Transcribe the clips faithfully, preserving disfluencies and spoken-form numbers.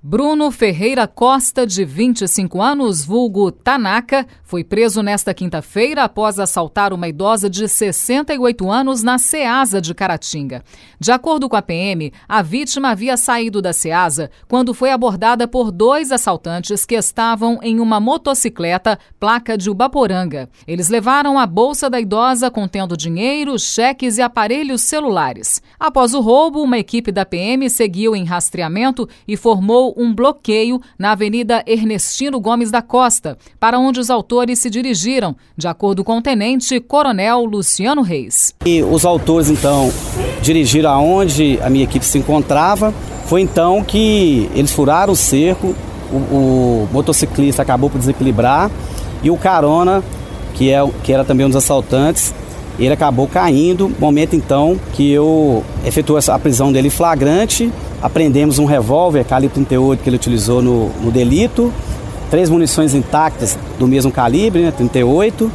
Bruno Ferreira Costa, de vinte e cinco anos, vulgo Tanaka, foi preso nesta quinta-feira após assaltar uma idosa de sessenta e oito anos na Ceasa de Caratinga. De acordo com a P M, a vítima havia saído da Ceasa quando foi abordada por dois assaltantes que estavam em uma motocicleta placa de Ubaporanga. Eles levaram a bolsa da idosa contendo dinheiro, cheques e aparelhos celulares. Após o roubo, uma equipe da P M seguiu em rastreamento e formou um bloqueio na Avenida Ernestino Gomes da Costa, para onde os autores se dirigiram, de acordo com o tenente coronel Luciano Reis. E os autores, então, dirigiram aonde a minha equipe se encontrava. Foi então que eles furaram o cerco, o, o motociclista acabou por desequilibrar e o carona, que, é, que era também um dos assaltantes, ele acabou caindo. Momento então que eu efetuei a prisão dele em flagrante. Apreendemos um revólver calibre trinta e oito que ele utilizou no, no delito, três munições intactas do mesmo calibre, né, trinta e oito,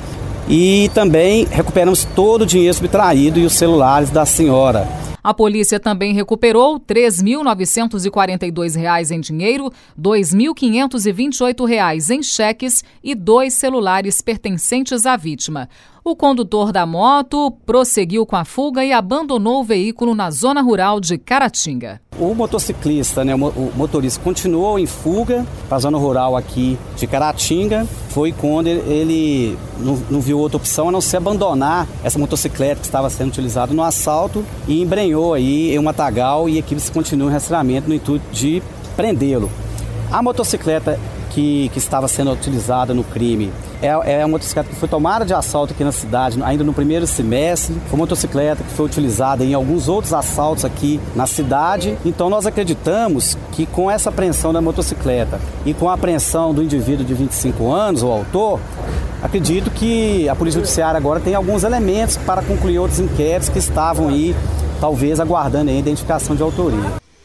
e também recuperamos todo o dinheiro subtraído e os celulares da senhora. A polícia também recuperou três mil novecentos e quarenta e dois reais em dinheiro, dois mil quinhentos e vinte e oito reais em cheques e dois celulares pertencentes à vítima. O condutor da moto prosseguiu com a fuga e abandonou o veículo na zona rural de Caratinga. O motociclista, né, o motorista, continuou em fuga para a zona rural aqui de Caratinga. Foi quando ele não, não viu outra opção a não ser abandonar essa motocicleta que estava sendo utilizada no assalto e embrenhou aí em um matagal, e a equipe continua em rastreamento no intuito de prendê-lo. A motocicleta que, que estava sendo utilizada no crime é, é uma motocicleta que foi tomada de assalto aqui na cidade ainda no primeiro semestre. Foi uma motocicleta que foi utilizada em alguns outros assaltos aqui na cidade. Então nós acreditamos que com essa apreensão da motocicleta e com a apreensão do indivíduo de vinte e cinco anos, o autor, acredito que a Polícia Judiciária agora tem alguns elementos para concluir outros inquéritos que estavam aí, talvez aguardando a identificação de autoria.